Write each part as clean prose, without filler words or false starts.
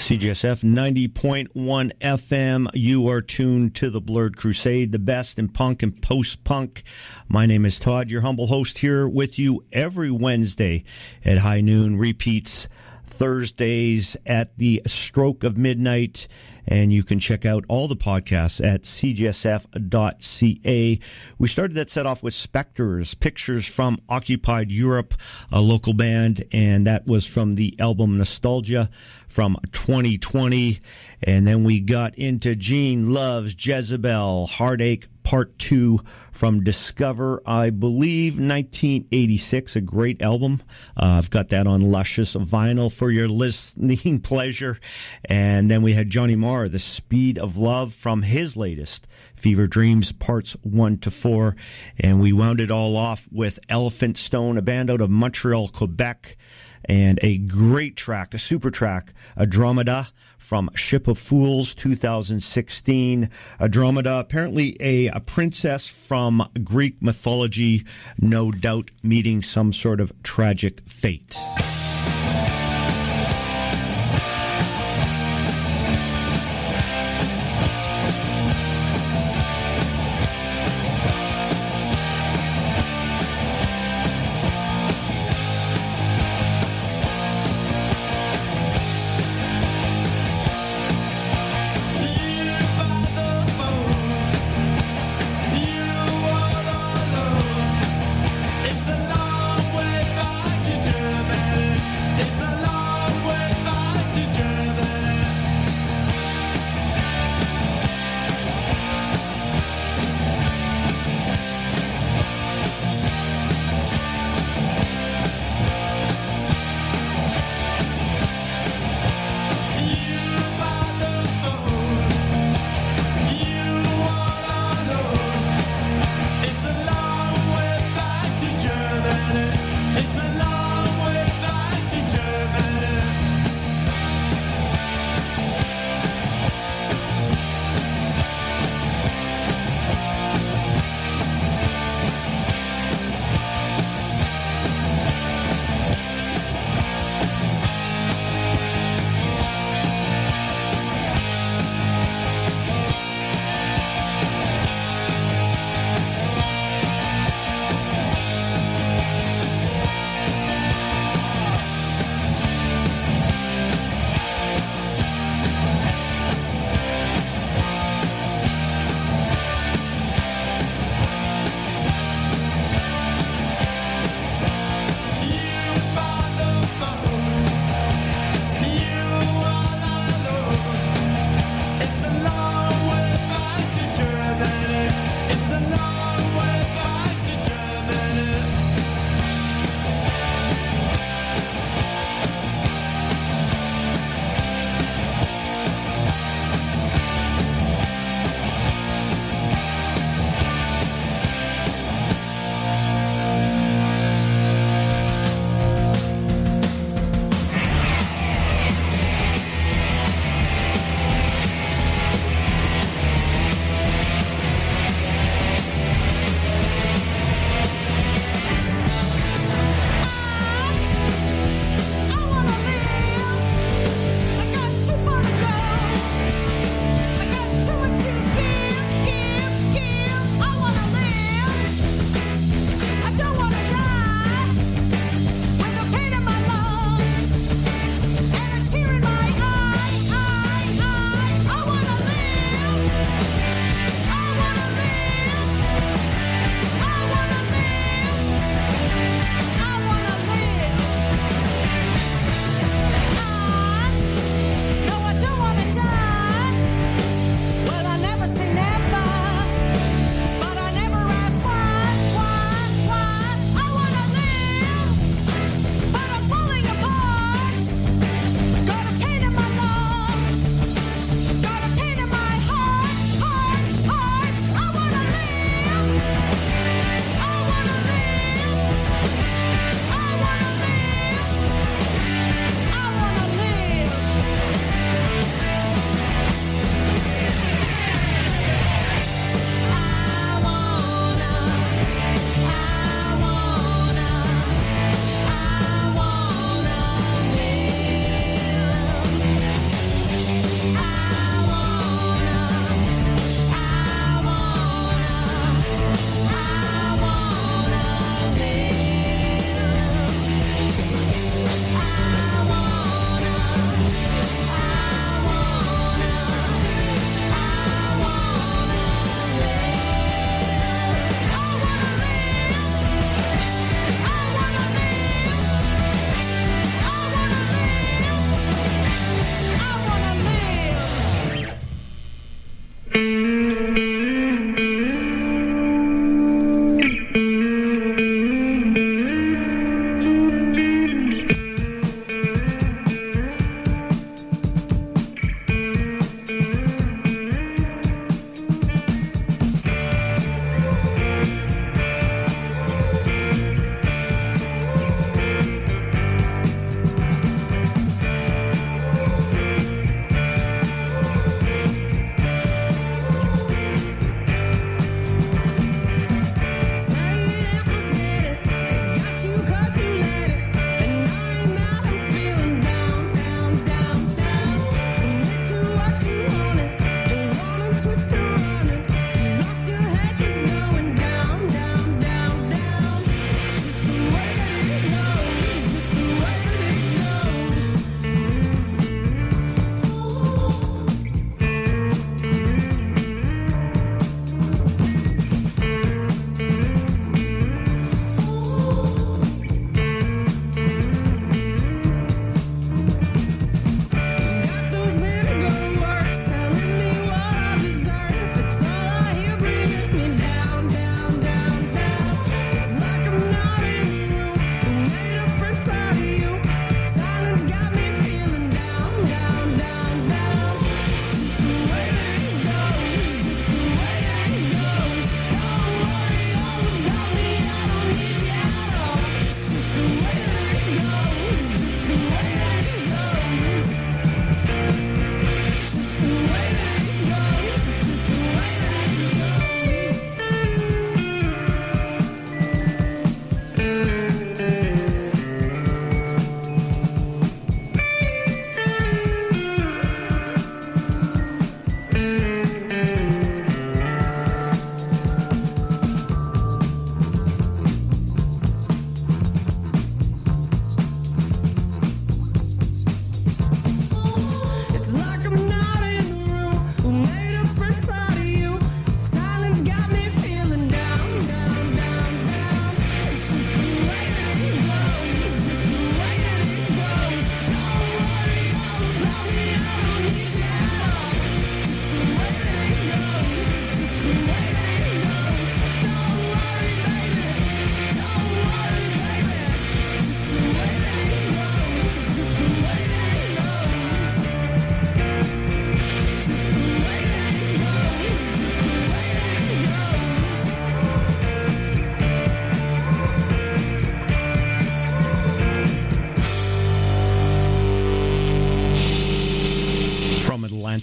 CJSF 90.1 FM. You are tuned to the Blurred Crusade, the best in punk and post-punk. My name is Todd, your humble host, here with you every Wednesday at high noon. Repeats Thursdays at the stroke of midnight. And you can check out all the podcasts at cjsf.ca. We started that set off with Spectres, Pictures from Occupied Europe, a local band, and that was from the album Nostalgia from 2020. And then we got into Gene Loves Jezebel, Heartache Part 2 from Discover, I believe, 1986, a great album. I've got that on luscious vinyl for your listening pleasure. And then we had Johnny Marr, The Speed of Love, from his latest, Fever Dreams, Parts 1 to 4. And we wound it all off with Elephant Stone, a band out of Montreal, Quebec, and a great track, a super track, Andromeda from Ship of Fools, 2016. Andromeda, apparently a princess from Greek mythology, no doubt meeting some sort of tragic fate. It's a long way back to Germany.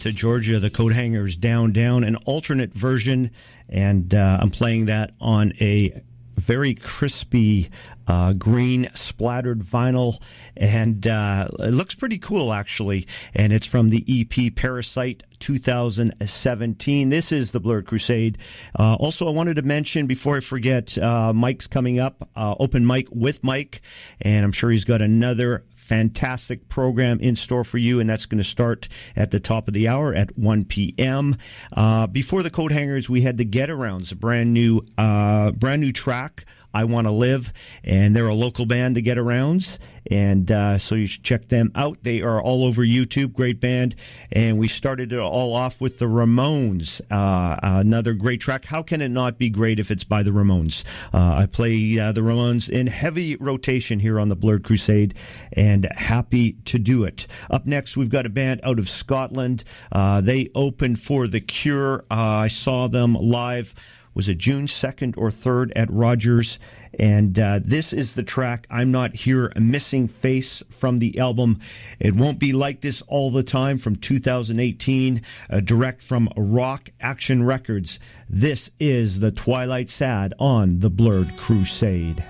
Atlanta, Georgia, the Coat Hangers Down Down, an alternate version, and I'm playing that on a very crispy green splattered vinyl, and it looks pretty cool, actually, and it's from the EP Parasite 2017. This is the Blurred Crusade. Also, I wanted to mention, before I forget, Mike's coming up, Open Mic with Mike, and I'm sure he's got another fantastic program in store for you, and that's going to start at the top of the hour at 1 p.m. Before the Coat Hangers, we had the Get-Arounds, a brand new track, I Want to Live, and they're a local band, the Get-Arounds, and so you should check them out. They are all over YouTube, great band, and we started it all off with the Ramones, another great track. How can it not be great if it's by the Ramones? I play the Ramones in heavy rotation here on the Blurred Crusade, and happy to do it. Up next, we've got a band out of Scotland. They opened for The Cure. I saw them live. Was it June 2nd or 3rd at Rogers? And this is the track, I'm Not Here, a Missing Face, from the album It Won't Be Like This All the Time from 2018, direct from Rock Action Records. This is The Twilight Sad on the Blurred Crusade.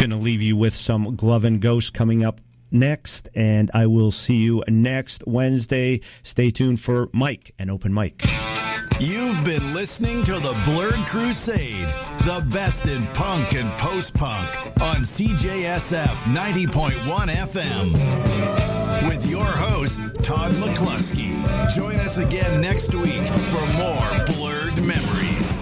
going to leave you with some Glove and Ghost coming up next, and I will see you next Wednesday. Stay tuned for Mike and Open Mic. You've been listening to the Blurred Crusade, the best in punk and post-punk on CJSF 90.1 FM. With your host, Todd McCluskey. Join us again next week for more Blurred Memories.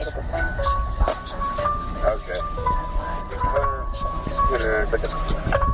Okay.